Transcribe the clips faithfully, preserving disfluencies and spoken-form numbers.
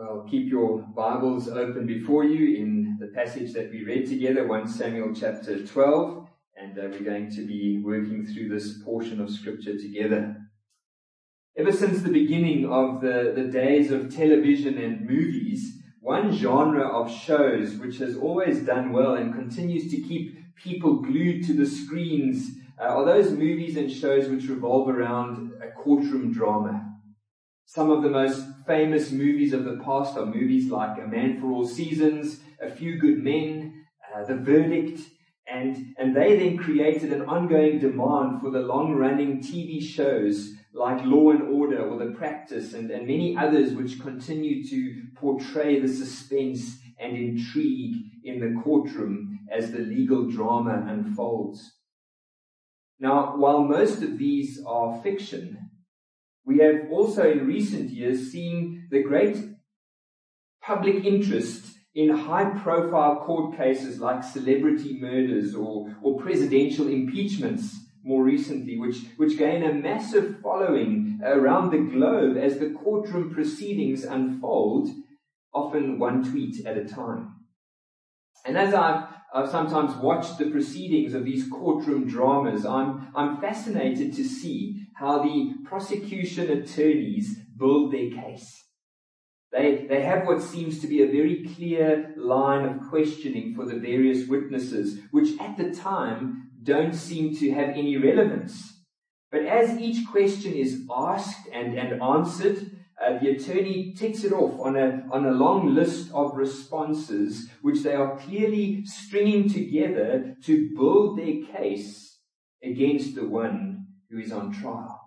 Well, keep your Bibles open before you in the passage that we read together, First Samuel chapter twelve, and uh, we're going to be working through this portion of Scripture together. Ever since the beginning of the, the days of television and movies, one genre of shows which has always done well and continues to keep people glued to the screens uh, are those movies and shows which revolve around a courtroom drama. Some of the most famous movies of the past are movies like A Man for All Seasons, A Few Good Men, uh, The Verdict, and, and they then created an ongoing demand for the long-running T V shows like Law and Order or The Practice and, and many others which continue to portray the suspense and intrigue in the courtroom as the legal drama unfolds. Now, while most of these are fiction, we have also in recent years seen the great public interest in high-profile court cases like celebrity murders or, or presidential impeachments more recently, which, which gain a massive following around the globe as the courtroom proceedings unfold, often one tweet at a time. And as I've, I've sometimes watched the proceedings of these courtroom dramas, I'm, I'm fascinated to see how the prosecution attorneys build their case. They, they have what seems to be a very clear line of questioning for the various witnesses, which at the time don't seem to have any relevance. But as each question is asked and, and answered, uh, the attorney ticks it off on a, on a long list of responses, which they are clearly stringing together to build their case against the one who is on trial.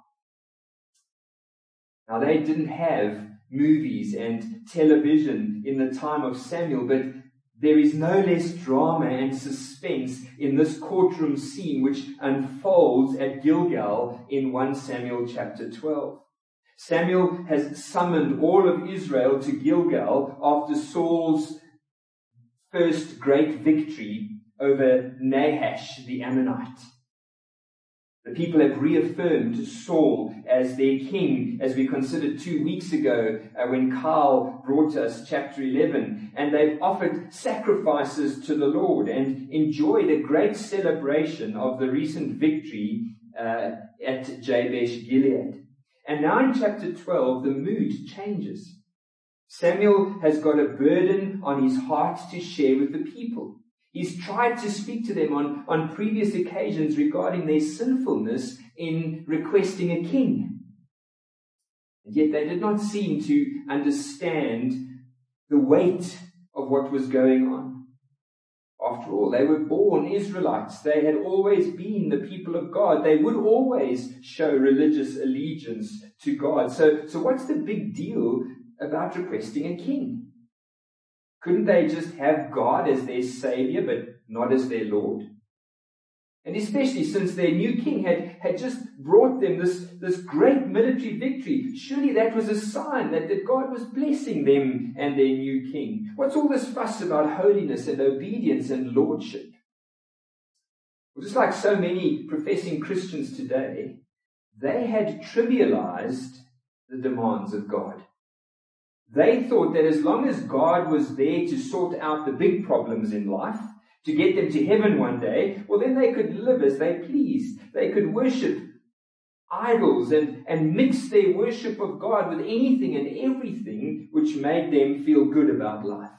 Now, they didn't have movies and television in the time of Samuel, but there is no less drama and suspense in this courtroom scene which unfolds at Gilgal in First Samuel chapter twelve. Samuel has summoned all of Israel to Gilgal after Saul's first great victory over Nahash the Ammonite. The people have reaffirmed Saul as their king, as we considered two weeks ago uh, when Carl brought us chapter eleven. And they've offered sacrifices to the Lord and enjoyed a great celebration of the recent victory uh, at Jabesh Gilead. And now in chapter twelve, the mood changes. Samuel has got a burden on his heart to share with the people. He's tried to speak to them on, on previous occasions regarding their sinfulness in requesting a king. And yet they did not seem to understand the weight of what was going on. After all, they were born Israelites. They had always been the people of God. They would always show religious allegiance to God. So, so what's the big deal about requesting a king? Couldn't they just have God as their Savior, but not as their Lord? And especially since their new king had, had just brought them this, this great military victory, surely that was a sign that, that God was blessing them and their new king. What's all this fuss about holiness and obedience and lordship? Well, just like so many professing Christians today, they had trivialized the demands of God. They thought that as long as God was there to sort out the big problems in life, to get them to heaven one day, well, then they could live as they pleased. They could worship idols and, and mix their worship of God with anything and everything which made them feel good about life.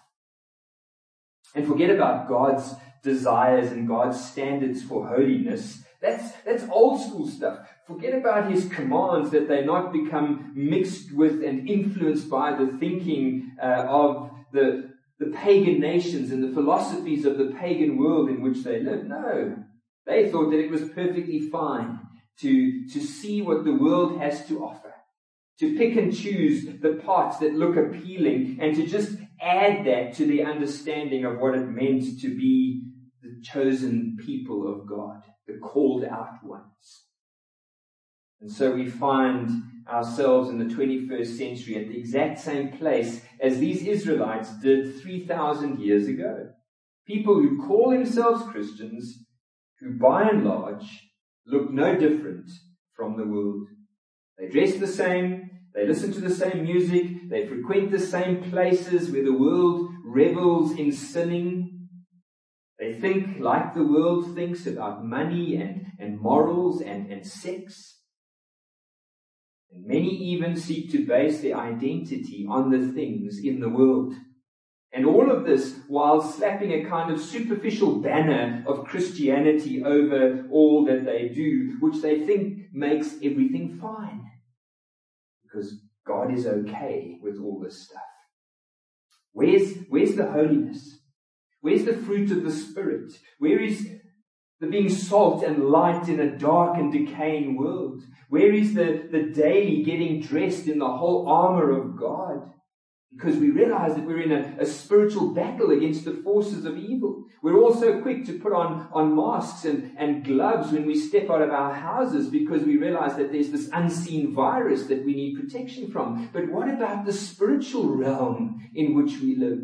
And forget about God's desires and God's standards for holiness. That's, that's old school stuff. Forget about his commands that they not become mixed with and influenced by the thinking uh, of the, the pagan nations and the philosophies of the pagan world in which they live. No, they thought that it was perfectly fine to, to see what the world has to offer, to pick and choose the parts that look appealing and to just add that to the understanding of what it meant to be the chosen people of God, the called out ones. And so we find ourselves in the twenty-first century at the exact same place as these Israelites did three thousand years ago. People who call themselves Christians, who by and large look no different from the world. They dress the same, They listen to the same music. They frequent the same places where the world revels in sinning. They think like the world thinks about money and, and morals and, and sex. And many even seek to base their identity on the things in the world. And all of this while slapping a kind of superficial banner of Christianity over all that they do, which they think makes everything fine. Because God is okay with all this stuff. Where's, where's the holiness? Where's the fruit of the Spirit? Where is the being salt and light in a dark and decaying world? Where is the, the daily getting dressed in the whole armor of God? Because we realize that we're in a, a spiritual battle against the forces of evil. We're also quick to put on, on masks and, and gloves when we step out of our houses because we realize that there's this unseen virus that we need protection from. But what about the spiritual realm in which we live?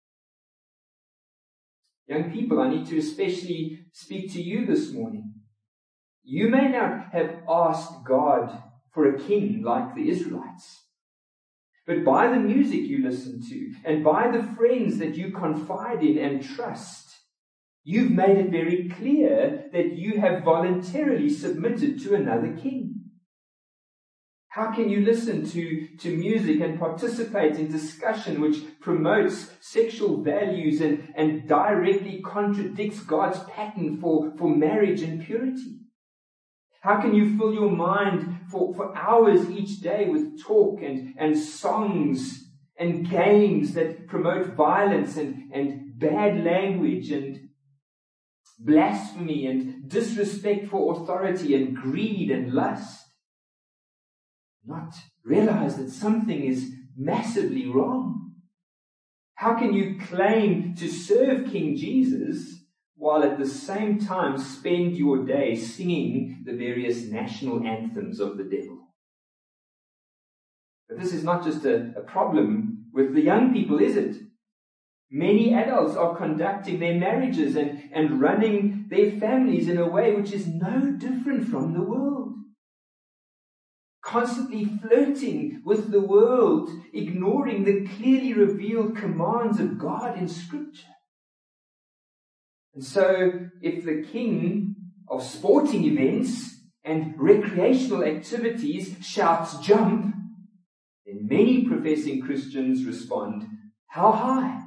Young people, I need to especially speak to you this morning. You may not have asked God for a king like the Israelites. But by the music you listen to, and by the friends that you confide in and trust, you've made it very clear that you have voluntarily submitted to another king. How can you listen to, to music and participate in discussion which promotes sexual values and, and directly contradicts God's pattern for, for marriage and purity? How can you fill your mind for, for hours each day with talk and, and songs and games that promote violence and, and bad language and blasphemy and disrespect for authority and greed and lust? Not realize that something is massively wrong. How can you claim to serve King Jesus while at the same time spend your day singing the various national anthems of the devil? But this is not just a, a problem with the young people, is it? Many adults are conducting their marriages and, and running their families in a way which is no different from the world. Constantly flirting with the world, ignoring the clearly revealed commands of God in Scripture. And so, if the king of sporting events and recreational activities shouts jump, then many professing Christians respond, how high?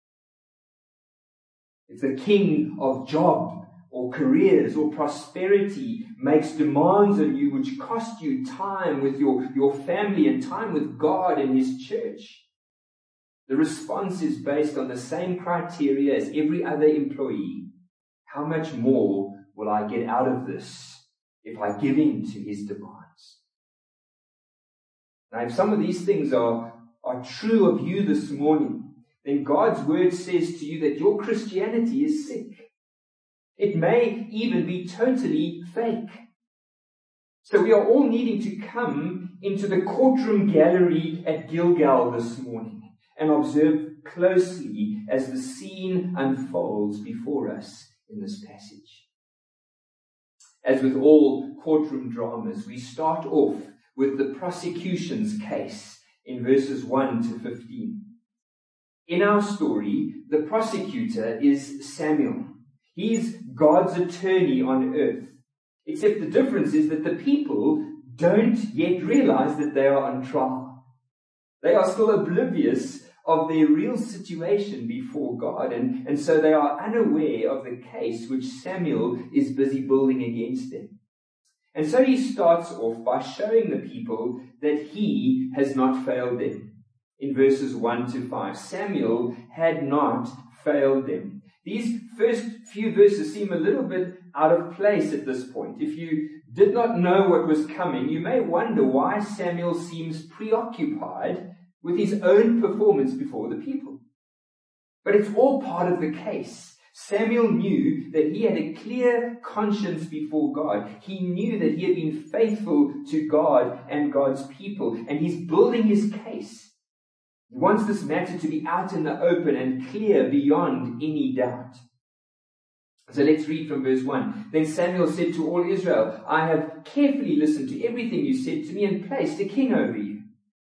If the king of job or careers or prosperity makes demands on you which cost you time with your, your family and time with God and His church, the response is based on the same criteria as every other employee. How much more will I get out of this if I give in to his demands? Now, if some of these things are, are true of you this morning, then God's word says to you that your Christianity is sick. It may even be totally fake. So we are all needing to come into the courtroom gallery at Gilgal this morning and observe closely as the scene unfolds before us in this passage. As with all courtroom dramas, we start off with the prosecution's case in verses one to fifteen. In our story, the prosecutor is Samuel. He's God's attorney on earth. Except the difference is that the people don't yet realize that they are on trial. They are still oblivious of their real situation before God, and, and so they are unaware of the case which Samuel is busy building against them. And so he starts off by showing the people that he has not failed them. In verses one to five, Samuel had not failed them. These first few verses seem a little bit out of place at this point. If you did not know what was coming, you may wonder why Samuel seems preoccupied with his own performance before the people. But it's all part of the case. Samuel knew that he had a clear conscience before God. He knew that he had been faithful to God and God's people, and he's building his case. He wants this matter to be out in the open and clear beyond any doubt. So let's read from verse one. Then Samuel said to all Israel, I have carefully listened to everything you said to me and placed a king over you.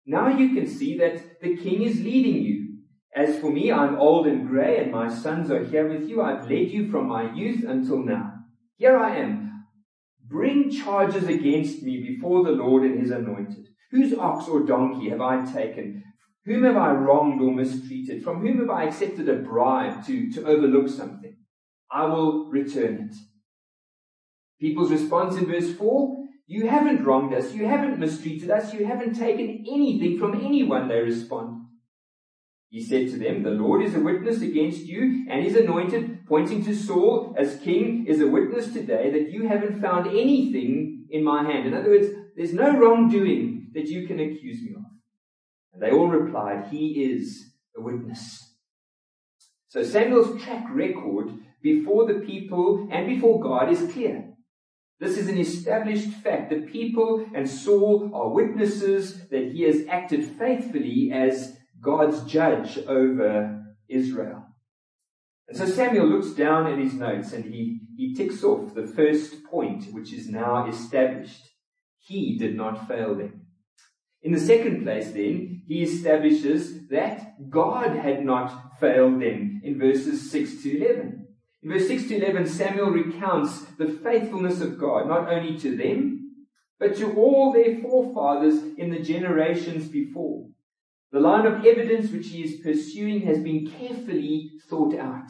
Now you can see that the king is leading you. As for me, I'm old and grey, and my sons are here with you. I've led you from my youth until now. Here I am. Bring charges against me before the Lord and his anointed. Whose ox or donkey have I taken? Whom have I wronged or mistreated? From whom have I accepted a bribe to, to overlook something? I will return it. People's response in verse four, you haven't wronged us, you haven't mistreated us, you haven't taken anything from anyone, they respond. He said to them, the Lord is a witness against you and his anointed, pointing to Saul as king, is a witness today that you haven't found anything in my hand. In other words, there's no wrongdoing that you can accuse me of. And they all replied, he is a witness. So Samuel's track record before the people and before God is clear. This is an established fact. The people and Saul are witnesses that he has acted faithfully as God's judge over Israel. And so Samuel looks down at his notes and he, he ticks off the first point, which is now established. He did not fail them. In the second place, then, he establishes that God had not failed them in verses six to eleven. In verse six to eleven, Samuel recounts the faithfulness of God, not only to them, but to all their forefathers in the generations before. The line of evidence which he is pursuing has been carefully thought out.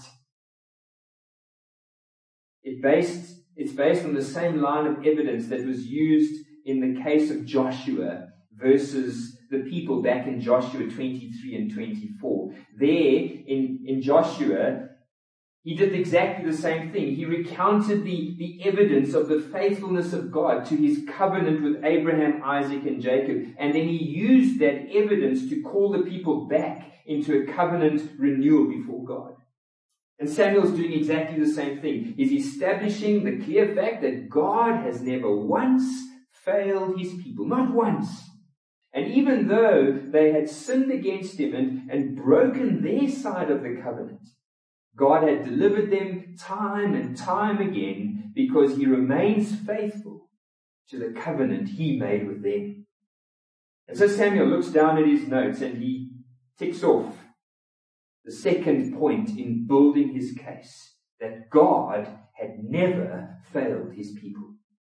It based, it's based on the same line of evidence that was used in the case of Joshua versus the people back in Joshua twenty-three and twenty-four. There, in, in Joshua, he did exactly the same thing. He recounted the, the evidence of the faithfulness of God to his covenant with Abraham, Isaac, and Jacob. And then he used that evidence to call the people back into a covenant renewal before God. And Samuel's doing exactly the same thing. He's establishing the clear fact that God has never once failed his people. Not once. And even though they had sinned against him and, and broken their side of the covenant, God had delivered them time and time again because he remains faithful to the covenant he made with them. And so Samuel looks down at his notes and he ticks off the second point in building his case, that God had never failed his people.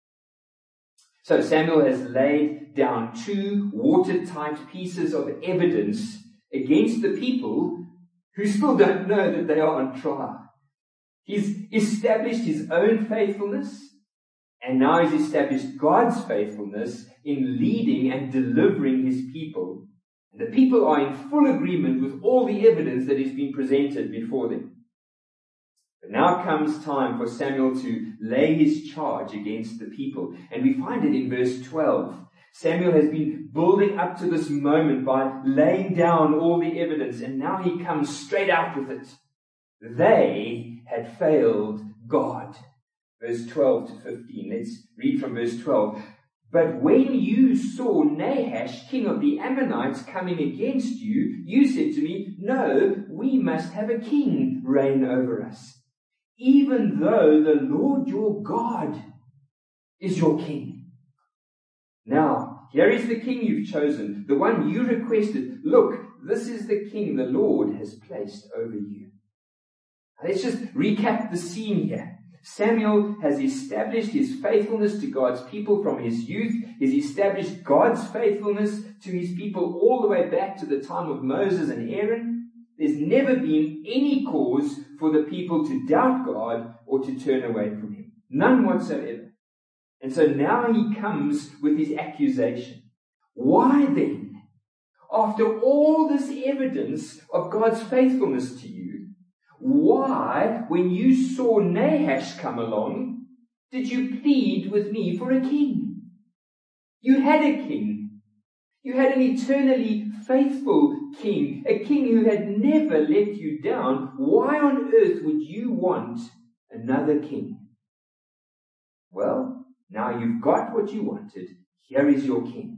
So Samuel has laid down two watertight pieces of evidence against the people who still don't know that they are on trial. He's established his own faithfulness, and now he's established God's faithfulness in leading and delivering his people. And the people are in full agreement with all the evidence that has been presented before them. But now comes time for Samuel to lay his charge against the people. And we find it in verse twelve. Samuel has been building up to this moment by laying down all the evidence, and now he comes straight out with it. They had failed God. Verse twelve to fifteen. Let's read from verse twelve. But when you saw Nahash, king of the Ammonites, coming against you, you said to me, no, we must have a king reign over us, even though the Lord your God is your king. Now, here is the king you've chosen, the one you requested. Look, this is the king the Lord has placed over you. Now, let's just recap the scene here. Samuel has established his faithfulness to God's people from his youth. He's established God's faithfulness to his people all the way back to the time of Moses and Aaron. There's never been any cause for the people to doubt God or to turn away from him. None whatsoever. And so now he comes with his accusation. Why then, after all this evidence of God's faithfulness to you, why, when you saw Nahash come along, did you plead with me for a king? You had a king. You had an eternally faithful king, a king who had never let you down. Why on earth would you want another king? Well, now you've got what you wanted. Here is your king.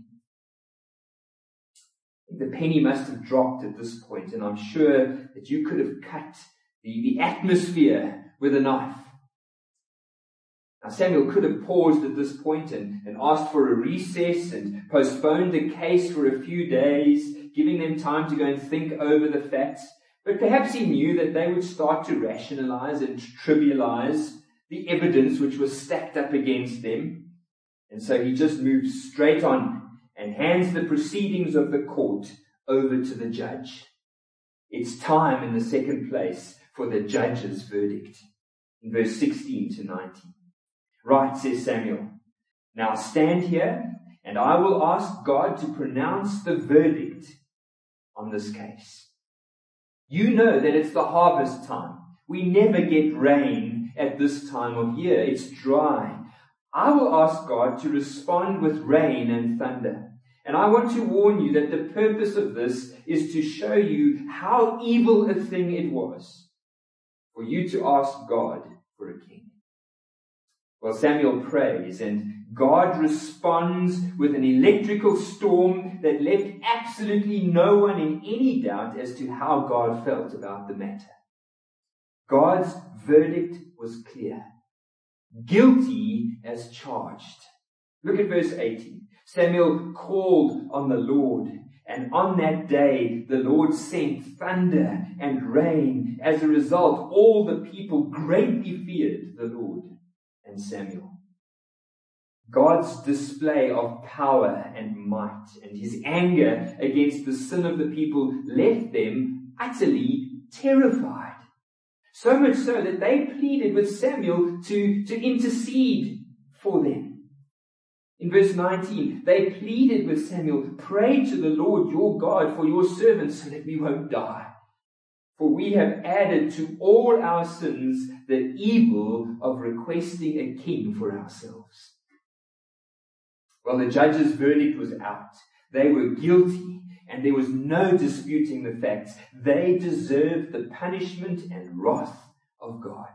The penny must have dropped at this point, and I'm sure that you could have cut the, the atmosphere with a knife. Now Samuel could have paused at this point and, and asked for a recess and postponed the case for a few days, giving them time to go and think over the facts. But perhaps he knew that they would start to rationalize and trivialize the evidence which was stacked up against them. And so he just moves straight on and hands the proceedings of the court over to the judge. It's time, in the second place, for the judge's verdict. In verse sixteen to nineteen. Right, says Samuel, now stand here, and I will ask God to pronounce the verdict on this case. You know that it's the harvest time. We never get rain at this time of year. It's dry. I will ask God to respond with rain and thunder. And I want to warn you that the purpose of this is to show you how evil a thing it was for you to ask God for a king. Well, Samuel prays, and God responds with an electrical storm that left absolutely no one in any doubt as to how God felt about the matter. God's verdict was clear. Guilty as charged. Look at verse eighteen. Samuel called on the Lord, and on that day the Lord sent thunder and rain. As a result, all the people greatly feared the Lord and Samuel. God's display of power and might and his anger against the sin of the people left them utterly terrified. So much so that they pleaded with Samuel to, to intercede for them. In verse nineteen, they pleaded with Samuel, pray to the Lord your God for your servants so that we won't die. For we have added to all our sins the evil of requesting a king for ourselves. Well, the judge's verdict was out. They were guilty, and there was no disputing the facts. They deserved the punishment and wrath of God.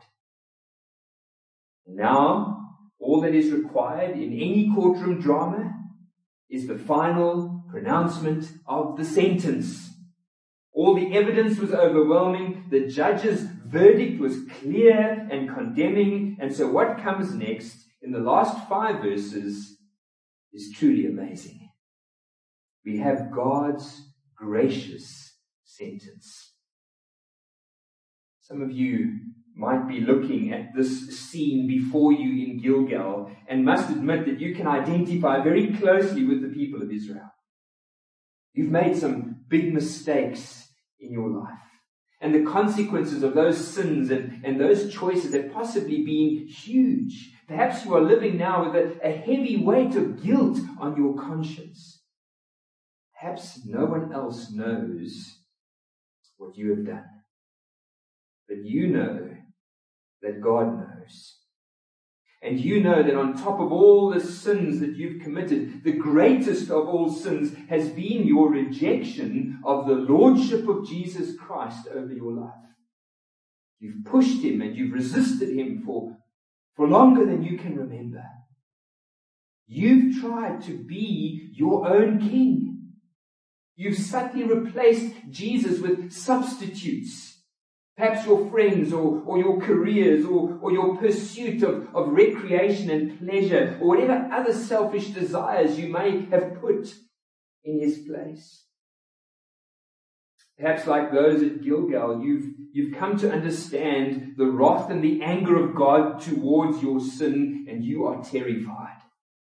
Now, all that is required in any courtroom drama is the final pronouncement of the sentence. All the evidence was overwhelming. The judge's verdict was clear and condemning. And so what comes next in the last five verses is truly amazing. We have God's gracious sentence. Some of you might be looking at this scene before you in Gilgal and must admit that you can identify very closely with the people of Israel. You've made some big mistakes in your life. And the consequences of those sins and, and those choices have possibly been huge. Perhaps you are living now with a, a heavy weight of guilt on your conscience. Perhaps no one else knows what you have done. But you know that God knows. And you know that on top of all the sins that you've committed, the greatest of all sins has been your rejection of the lordship of Jesus Christ over your life. You've pushed him and you've resisted him for, for longer than you can remember. You've tried to be your own king. You've subtly replaced Jesus with substitutes. Perhaps your friends or, or your careers or, or your pursuit of, of recreation and pleasure or whatever other selfish desires you may have put in his place. Perhaps like those at Gilgal, you've, you've come to understand the wrath and the anger of God towards your sin, and you are terrified.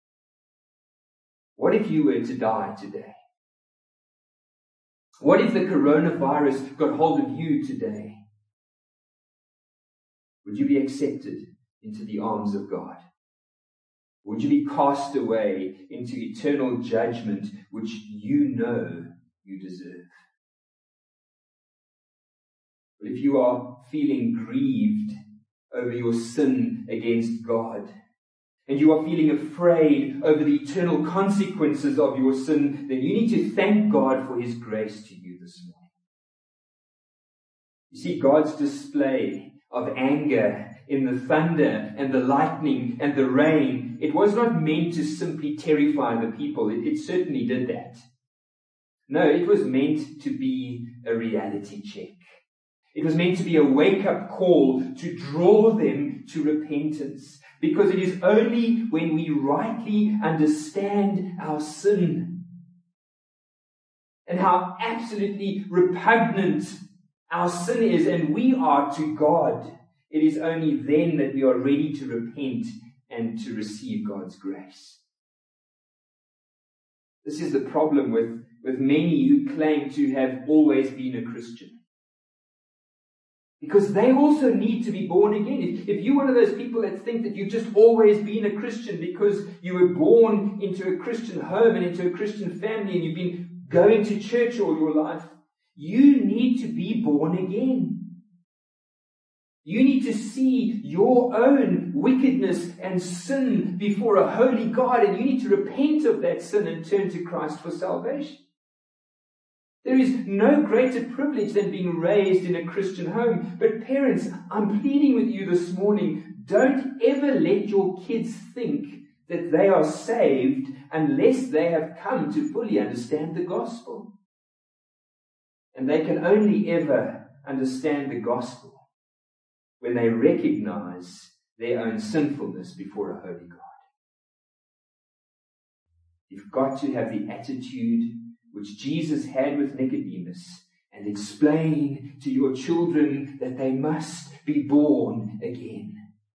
What if you were to die today? What if the coronavirus got hold of you today? Would you be accepted into the arms of God? Would you be cast away into eternal judgment, which you know you deserve? But if you are feeling grieved over your sin against God, and you are feeling afraid over the eternal consequences of your sin, then you need to thank God for his grace to you this morning. You see, God's display of anger in the thunder and the lightning and the rain, it was not meant to simply terrify the people. It, it certainly did that. No, it was meant to be a reality check. It was meant to be a wake-up call to draw them to repentance. because it is only when we rightly understand our sin and how absolutely repugnant our sin is and we are to God, it is only then that we are ready to repent and to receive God's grace. This is the problem with, with many who claim to have always been a Christian. Because they also need to be born again. If, if you're one of those people that think that you've just always been a Christian because you were born into a Christian home and into a Christian family and you've been going to church all your life, you need to be born again. You need to see your own wickedness and sin before a holy God, and you need to repent of that sin and turn to Christ for salvation. There is no greater privilege than being raised in a Christian home. But parents, I'm pleading with you this morning, don't ever let your kids think that they are saved unless they have come to fully understand the gospel. And they can only ever understand the gospel when they recognize their own sinfulness before a holy God. You've got to have the attitude which Jesus had with Nicodemus and explain to your children that they must be born again.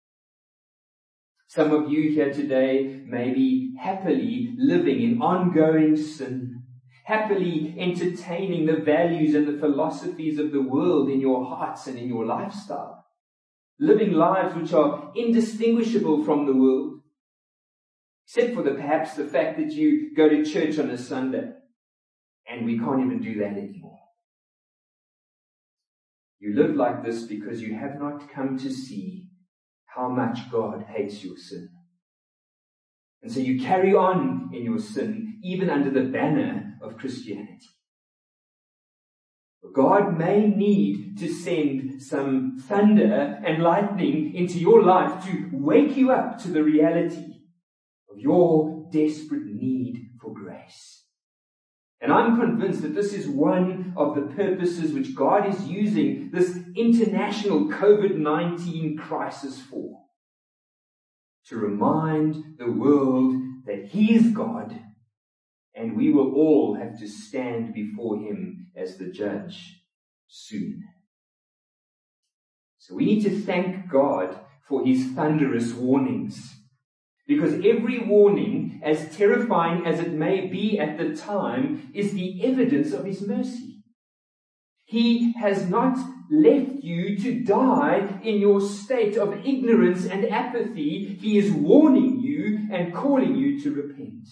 Some of you here today may be happily living in ongoing sin, happily entertaining the values and the philosophies of the world in your hearts and in your lifestyle, living lives which are indistinguishable from the world, except for the perhaps the fact that you go to church on a Sunday, and we can't even do that anymore. You live like this because you have not come to see how much God hates your sin. And so you carry on in your sin, even under the banner of Christianity. God may need to send some thunder and lightning into your life to wake you up to the reality of your desperate need for grace. And I'm convinced that this is one of the purposes which God is using this international COVID nineteen crisis for. To remind the world that He is God, and we will all have to stand before Him as the judge soon. So we need to thank God for His thunderous warnings. Because every warning, as terrifying as it may be at the time, is the evidence of His mercy. He has not left you to die in your state of ignorance and apathy. He is warning you and calling you to repent.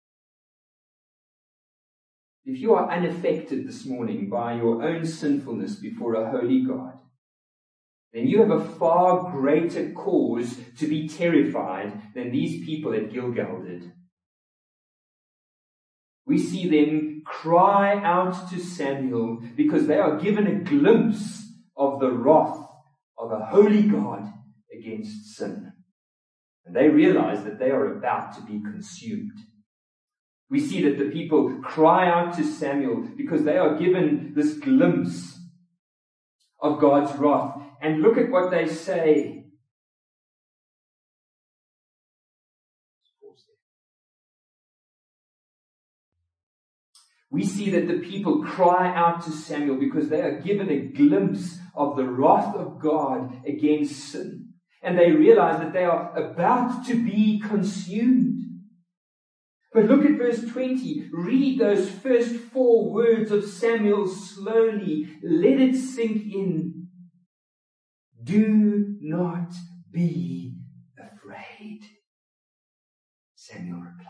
If you are unaffected this morning by your own sinfulness before a holy God, then you have a far greater cause to be terrified than these people at Gilgal did. We see them cry out to Samuel because they are given a glimpse of the wrath of a holy God against sin. And they realize that they are about to be consumed. We see that the people cry out to Samuel because they are given this glimpse of God's wrath. And look at what they say. We see that the people cry out to Samuel because they are given a glimpse of the wrath of God against sin. And they realize that they are about to be consumed. But look at verse twenty. Read those first four words of Samuel slowly. Let it sink in. Do not be afraid, Samuel replied.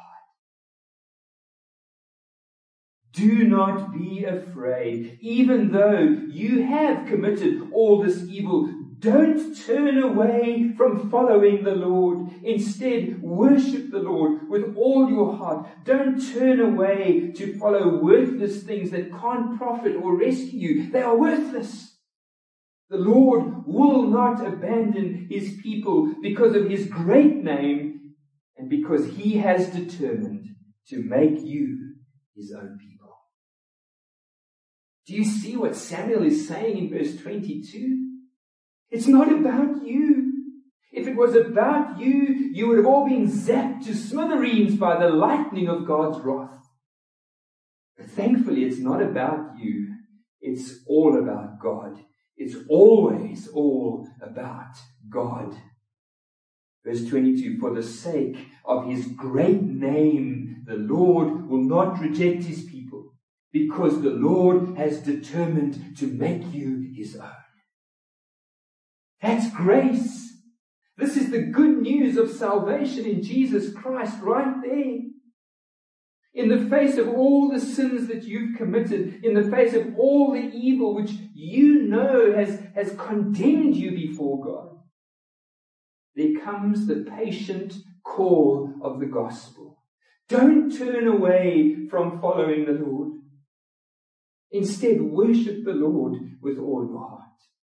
Do not be afraid, even though you have committed all this evil. Don't turn away from following the Lord. Instead, worship the Lord with all your heart. Don't turn away to follow worthless things that can't profit or rescue you. They are worthless. The Lord will not abandon His people because of His great name and because He has determined to make you His own people. Do you see what Samuel is saying in verse twenty-two? It's not about you. If if it was about you, you would have all been zapped to smithereens by the lightning of God's wrath. But thankfully, it's not about you. It's all about God. It's always all about God. Verse twenty-two, for the sake of his great name, the Lord will not reject his people, because the Lord has determined to make you his own. That's grace. This is the good news of salvation in Jesus Christ right there. In the face of all the sins that you've committed, in the face of all the evil which you know has, has condemned you before God, there comes the patient call of the gospel. Don't turn away from following the Lord. Instead, worship the Lord with all your heart.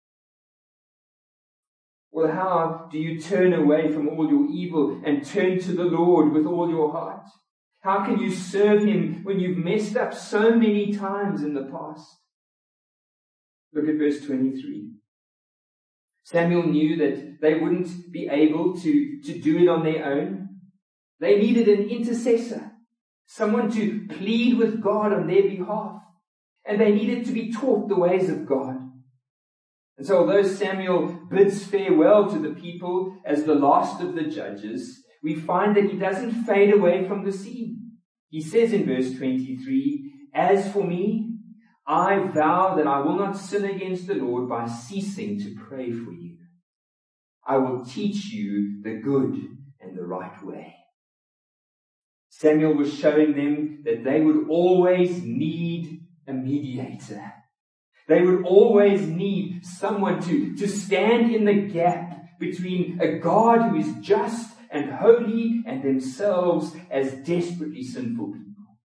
Well, how do you turn away from all your evil and turn to the Lord with all your heart? How can you serve him when you've messed up so many times in the past? Look at verse twenty-three. Samuel knew that they wouldn't be able to, to do it on their own. They needed an intercessor, someone to plead with God on their behalf. And they needed to be taught the ways of God. And so although Samuel bids farewell to the people as the last of the judges, we find that he doesn't fade away from the scene. He says in verse twenty-three, as for me, I vow that I will not sin against the Lord by ceasing to pray for you. I will teach you the good and the right way. Samuel was showing them that they would always need a mediator. They would always need someone to, to stand in the gap between a God who is just and holy and themselves as desperately sinful people.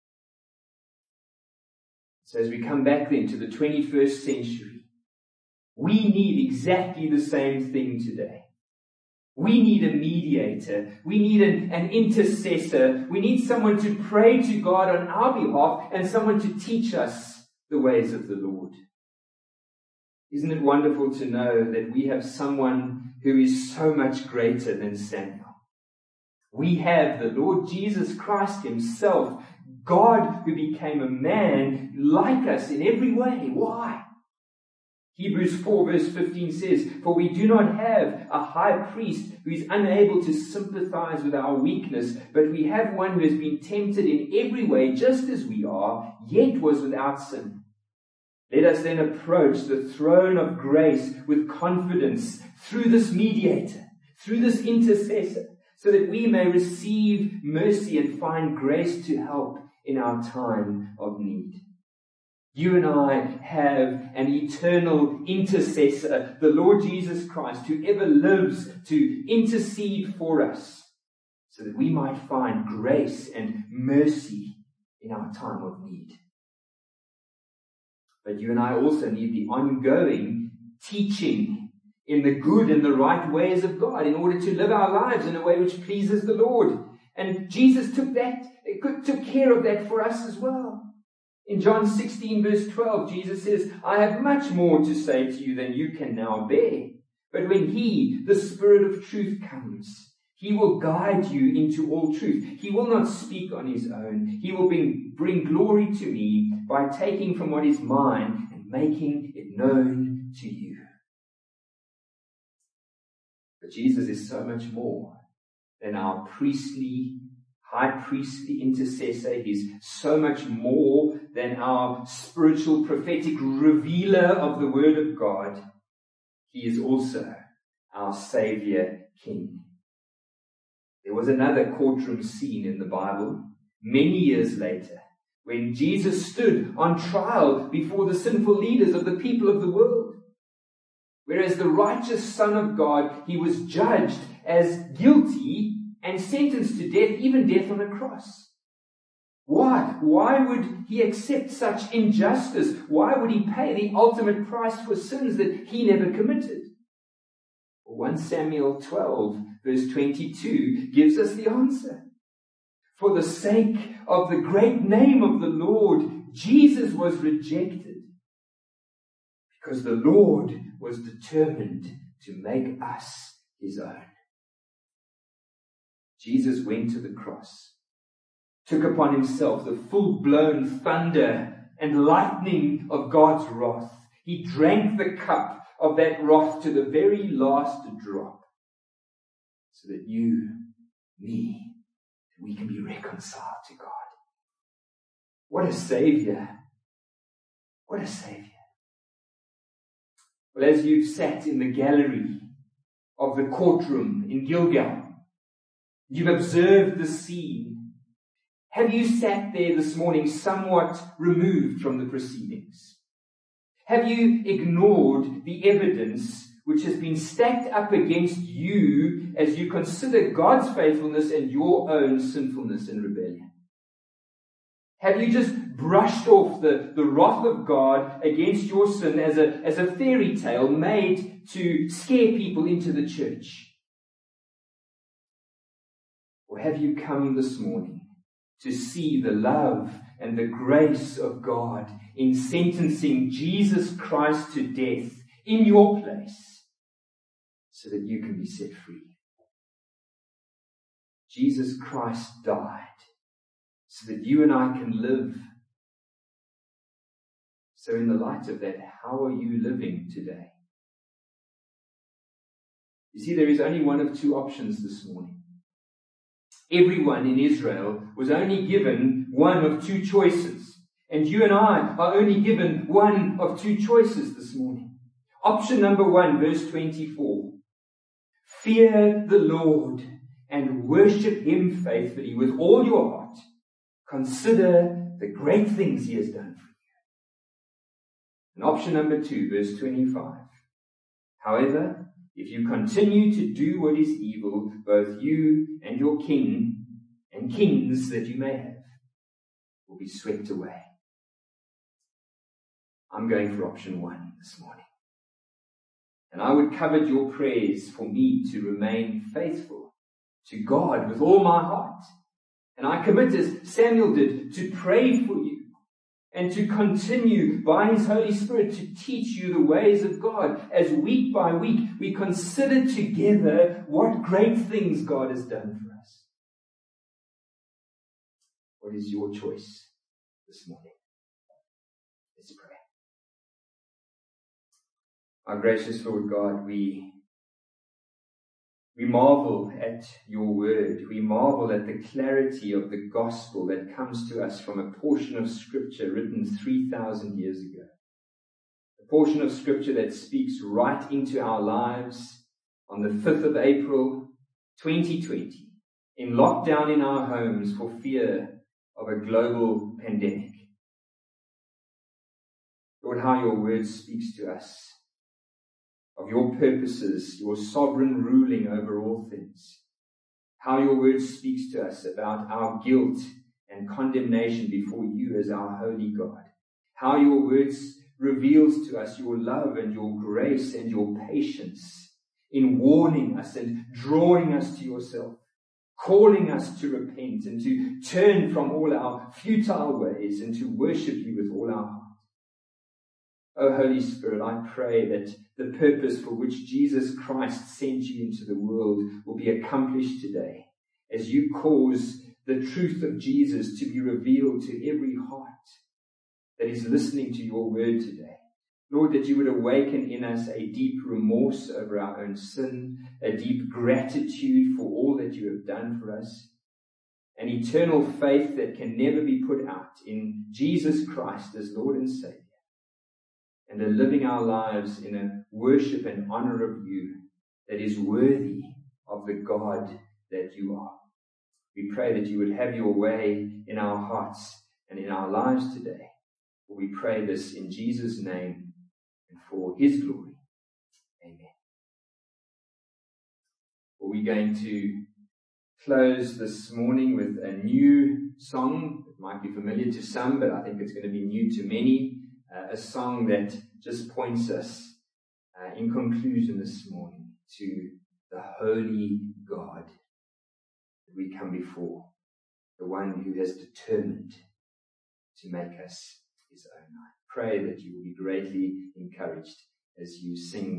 So as we come back then to the twenty-first century, we need exactly the same thing today. We need a mediator. We need an, an intercessor. We need someone to pray to God on our behalf and someone to teach us the ways of the Lord. Isn't it wonderful to know that we have someone who is so much greater than Samuel? We have the Lord Jesus Christ himself, God who became a man like us in every way. Why? Hebrews four verse fifteen says, for we do not have a high priest who is unable to sympathize with our weakness, but we have one who has been tempted in every way just as we are, yet was without sin. Let us then approach the throne of grace with confidence through this mediator, through this intercessor, so that we may receive mercy and find grace to help in our time of need. You and I have an eternal intercessor, the Lord Jesus Christ, who ever lives to intercede for us, so that we might find grace and mercy in our time of need. But you and I also need the ongoing teaching in the good and the right ways of God in order to live our lives in a way which pleases the Lord. And Jesus took that, took care of that for us as well. In John sixteen verse twelve, Jesus says, I have much more to say to you than you can now bear. But when he, the Spirit of truth, comes, he will guide you into all truth. He will not speak on his own. He will bring, bring glory to me by taking from what is mine and making it known to you. But Jesus is so much more than our priestly, high priestly intercessor. He's so much more than our spiritual prophetic revealer of the Word of God. He is also our Savior King. There was another courtroom scene in the Bible many years later when Jesus stood on trial before the sinful leaders of the people of the world. Whereas the righteous Son of God, he was judged as guilty and sentenced to death, even death on a cross. Why? Why would he accept such injustice? Why would he pay the ultimate price for sins that he never committed? Well, First Samuel twelve verse twenty-two gives us the answer. For the sake of the great name of the Lord, Jesus was rejected, because the Lord was determined to make us his own. Jesus went to the cross, took upon himself the full-blown thunder and lightning of God's wrath. He drank the cup of that wrath to the very last drop, so that you, me, we can be reconciled to God. What a Savior! What a Savior! Well, as you've sat in the gallery of the courtroom in Gilgal, you've observed the scene. Have you sat there this morning somewhat removed from the proceedings? Have you ignored the evidence which has been stacked up against you as you consider God's faithfulness and your own sinfulness and rebellion? Have you just brushed off the, the wrath of God against your sin as a, as a fairy tale made to scare people into the church? Or have you come this morning to see the love and the grace of God in sentencing Jesus Christ to death in your place so that you can be set free? Jesus Christ died so that you and I can live. So in the light of that, how are you living today? You see, there is only one of two options this morning. Everyone in Israel was only given one of two choices. And you and I are only given one of two choices this morning. Option number one, verse twenty-four. Fear the Lord and worship him faithfully with all your heart. Consider the great things he has done for you. And option number two, verse twenty-five. However, if you continue to do what is evil, both you and your king and kings that you may have will be swept away. I'm going for option one this morning. And I would covet your prayers for me to remain faithful to God with all my heart. And I commit, as Samuel did, to pray for you and to continue by his Holy Spirit to teach you the ways of God as week by week we consider together what great things God has done for us. What is your choice this morning? Let's pray. Our gracious Lord God, we We marvel at your word. We marvel at the clarity of the gospel that comes to us from a portion of scripture written three thousand years ago. A portion of scripture that speaks right into our lives on the fifth of April, twenty twenty, in lockdown in our homes for fear of a global pandemic. Lord, how your word speaks to us of your purposes, your sovereign ruling over all things. How your word speaks to us about our guilt and condemnation before you as our holy God. How your word reveals to us your love and your grace and your patience in warning us and drawing us to yourself, calling us to repent and to turn from all our futile ways and to worship you with all our heart. Oh, Holy Spirit, I pray that the purpose for which Jesus Christ sent you into the world will be accomplished today as you cause the truth of Jesus to be revealed to every heart that is listening to your word today. Lord, that you would awaken in us a deep remorse over our own sin, a deep gratitude for all that you have done for us, an eternal faith that can never be put out in Jesus Christ as Lord and Savior, and a living our lives in a worship and honor of you that is worthy of the God that you are. We pray that you would have your way in our hearts and in our lives today. For we pray this in Jesus' name and for his glory. Amen. Well, we're going to close this morning with a new song. It might be familiar to some, but I think it's going to be new to many. Uh, a song that just points us, uh, in conclusion this morning, to the holy God that we come before, the one who has determined to make us his own. I pray that you will be greatly encouraged as you sing